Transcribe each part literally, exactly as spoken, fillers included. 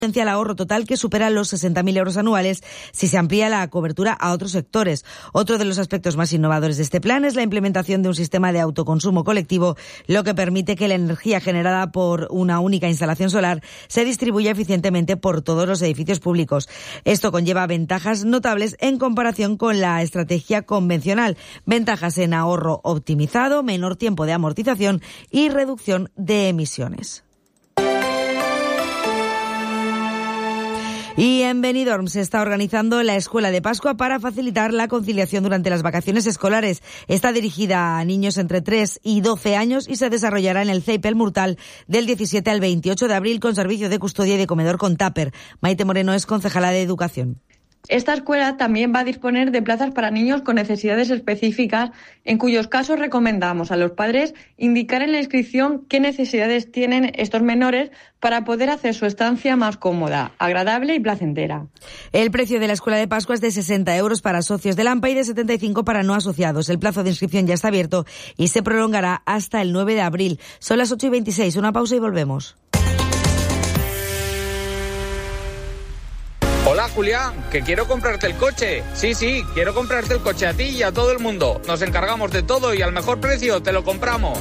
potencial ahorro total que supera los sesenta mil euros anuales si se amplía la cobertura a otros sectores. Otro de los aspectos más innovadores de este plan es la implementación de un sistema de autoconsumo colectivo, lo que permite que la energía generada por una única instalación solar se distribuya eficientemente por todos los edificios públicos. Esto conlleva ventajas notables en comparación con la estrategia convencional. Ventajas en ahorro optimizado, menor tiempo de amortización y reducción de emisiones. Y en Benidorm se está organizando la Escuela de Pascua para facilitar la conciliación durante las vacaciones escolares. Está dirigida a niños entre tres y doce años y se desarrollará en el C E I P El Murtal del diecisiete al veintiocho de abril con servicio de custodia y de comedor con tupper. Maite Moreno es concejala de Educación. Esta escuela también va a disponer de plazas para niños con necesidades específicas, en cuyos casos recomendamos a los padres indicar en la inscripción qué necesidades tienen estos menores para poder hacer su estancia más cómoda, agradable y placentera. El precio de la Escuela de Pascua es de sesenta euros para socios del A M P A y de setenta y cinco para no asociados. El plazo de inscripción ya está abierto y se prolongará hasta el nueve de abril. Son las ocho y veintiséis. Una pausa y volvemos. Hola Julián, que quiero comprarte el coche. Sí, sí, quiero comprarte el coche a ti y a todo el mundo. Nos encargamos de todo y al mejor precio te lo compramos.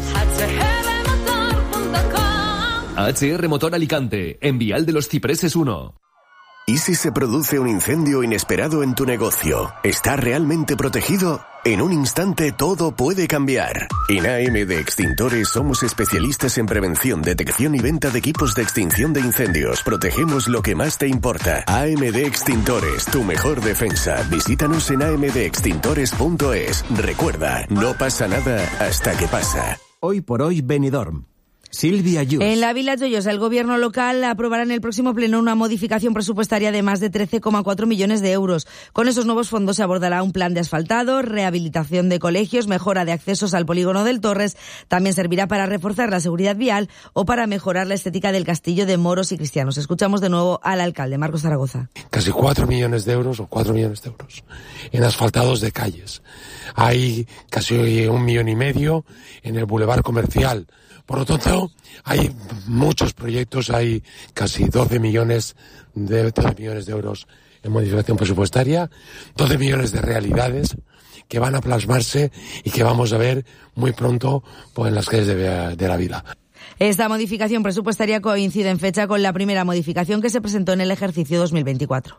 H R Motor Alicante, en Vial de los Cipreses uno. ¿Y si se produce un incendio inesperado en tu negocio? ¿Está realmente protegido? En un instante todo puede cambiar. En A M D Extintores somos especialistas en prevención, detección y venta de equipos de extinción de incendios. Protegemos lo que más te importa. A M D Extintores, tu mejor defensa. Visítanos en a m d extintores punto es. Recuerda, no pasa nada hasta que pasa. Hoy por hoy Benidorm. Silvia Yus. En la Vila Joyosa, el gobierno local aprobará en el próximo pleno una modificación presupuestaria de más de trece coma cuatro millones de euros. Con esos nuevos fondos se abordará un plan de asfaltado, rehabilitación de colegios, mejora de accesos al polígono del Torres. También servirá para reforzar la seguridad vial o para mejorar la estética del castillo de moros y cristianos. Escuchamos de nuevo al alcalde, Marcos Zaragoza. Casi cuatro millones de euros o cuatro millones de euros en asfaltados de calles. Hay casi un millón y medio en el bulevar comercial. Por lo tanto, hay muchos proyectos, hay casi doce millones de, doce millones de euros en modificación presupuestaria, doce millones de realidades que van a plasmarse y que vamos a ver muy pronto pues, en las calles de, de la vila. Esta modificación presupuestaria coincide en fecha con la primera modificación que se presentó en el ejercicio dos mil veinticuatro.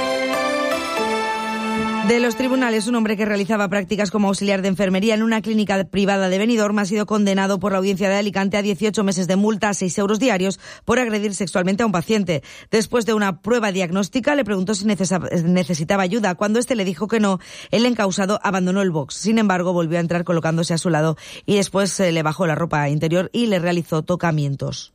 De los tribunales, un hombre que realizaba prácticas como auxiliar de enfermería en una clínica privada de Benidorm ha sido condenado por la audiencia de Alicante a dieciocho meses de multa a seis euros diarios por agredir sexualmente a un paciente. Después de una prueba diagnóstica, le preguntó si necesitaba ayuda. Cuando éste le dijo que no, el encausado abandonó el box. Sin embargo, volvió a entrar colocándose a su lado y después le bajó la ropa interior y le realizó tocamientos.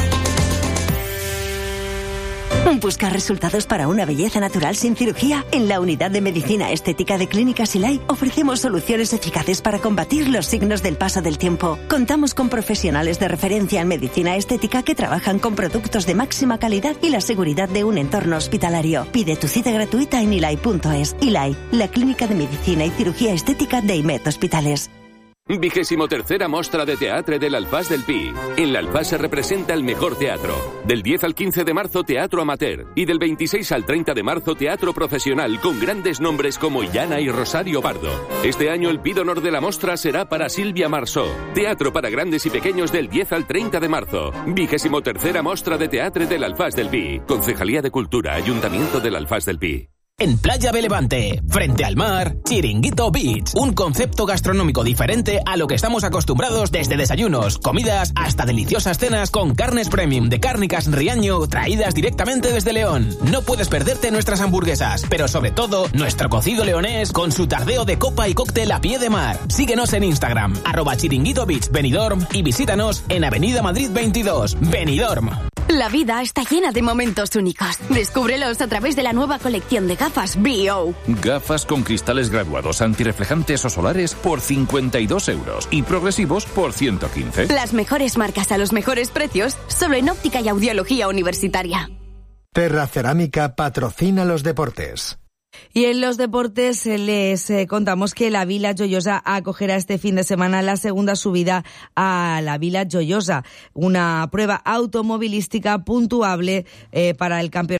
¿Buscas resultados para una belleza natural sin cirugía? En la Unidad de Medicina Estética de Clínicas Silay ofrecemos soluciones eficaces para combatir los signos del paso del tiempo. Contamos con profesionales de referencia en medicina estética que trabajan con productos de máxima calidad y la seguridad de un entorno hospitalario. Pide tu cita gratuita en ilay punto es. Ilay, la clínica de medicina y cirugía estética de Imet Hospitales. Vigésimo tercera Mostra de Teatre del Alfàs del Pi. En la Alfàs se representa el mejor teatro. Del diez al quince de marzo, teatro amateur. Y del veintiséis al treinta de marzo, teatro profesional con grandes nombres como Illana y Rosario Pardo. Este año el Pi d'Honor de la Mostra será para Sílvia Marsó. Teatro para grandes y pequeños del diez al treinta de marzo. Vigésimo tercera Mostra de Teatre del Alfàs del Pi. Concejalía de Cultura, Ayuntamiento del Alfàs del Pi. En Playa Belevante, frente al mar, Chiringuito Beach, un concepto gastronómico diferente a lo que estamos acostumbrados desde desayunos, comidas, hasta deliciosas cenas con carnes premium de Cárnicas Riaño traídas directamente desde León. No puedes perderte nuestras hamburguesas, pero sobre todo nuestro cocido leonés con su tardeo de copa y cóctel a pie de mar. Síguenos en Instagram, arroba Chiringuito Beach Benidorm y visítanos en Avenida Madrid veintidós, Benidorm. La vida está llena de momentos únicos. Descúbrelos a través de la nueva colección de gafas B O. Gafas con cristales graduados antirreflejantes o solares por cincuenta y dos euros y progresivos por ciento quince. Las mejores marcas a los mejores precios, solo en óptica y audiología universitaria. Terra Cerámica patrocina los deportes. Y en los deportes les eh, contamos que la Vila Joiosa acogerá este fin de semana la segunda subida a la Vila Joiosa, una prueba automovilística puntuable eh, para el campeonato.